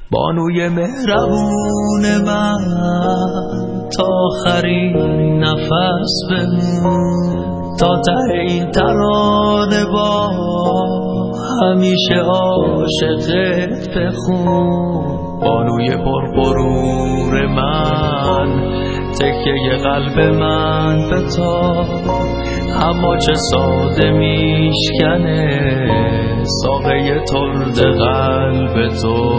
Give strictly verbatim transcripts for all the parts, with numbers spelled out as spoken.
بانوی مهربون من تا آخرین نفس بمون، تا ته این ترانه با همیشه عاشقت بخون. بانوی پرغرور من، تکیه قلب من به تا، اما چه ساده میشکنه ساقه ترد قلب تو.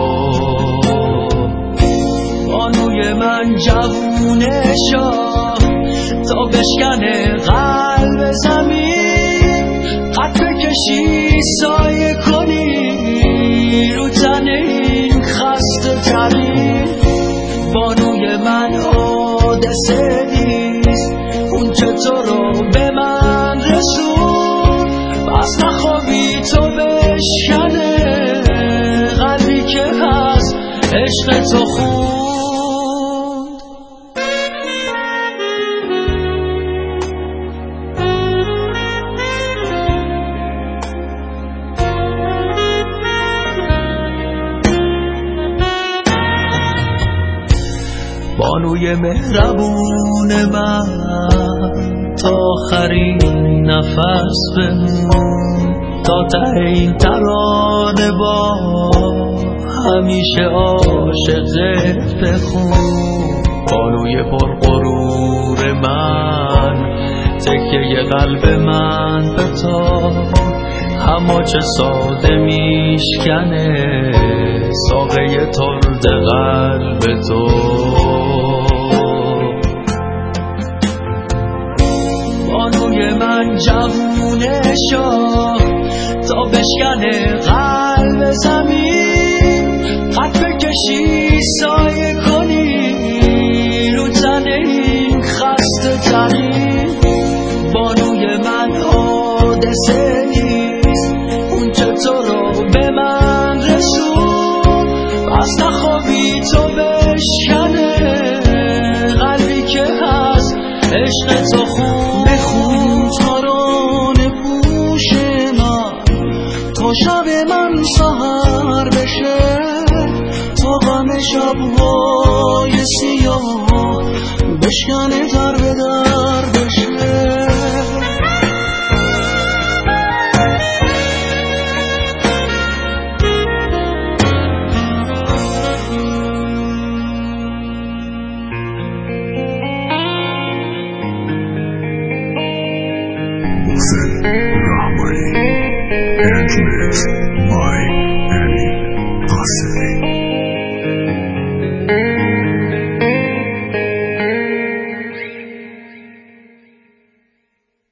بانوی من جوون شاه تا بشکنه قلب زمین، قد بکشی سایه کنی رو تن این خسته ترین. بانوی من حادثه نیست اون که تو رو به من رسون، پس نخوابی تو بشکنه قلبی که هست عشق تو خون. بانوی مهربون من تا آخرین نفس بمون، تا ته این ترانه با همیشه عاشقت بخون. بانوی پرغرور من، تکیه قلب من به تا، اما چه ساده میشکنه ساقه ترد قلب تو. بانوی من جوون شاه تا بشکنه قلب زمین، قد بکشی سایه کنی رو تن این خسته ترین. بانوی من حادثه نیست اون که تو رو به من رسون، پس نخوابی تو بشکنه قلبی که هست عشق تو خون. بخون ترانه پوش من تا شب من سحر بشه، تا غم شب‌های سیاه بشکنه در به در بشه.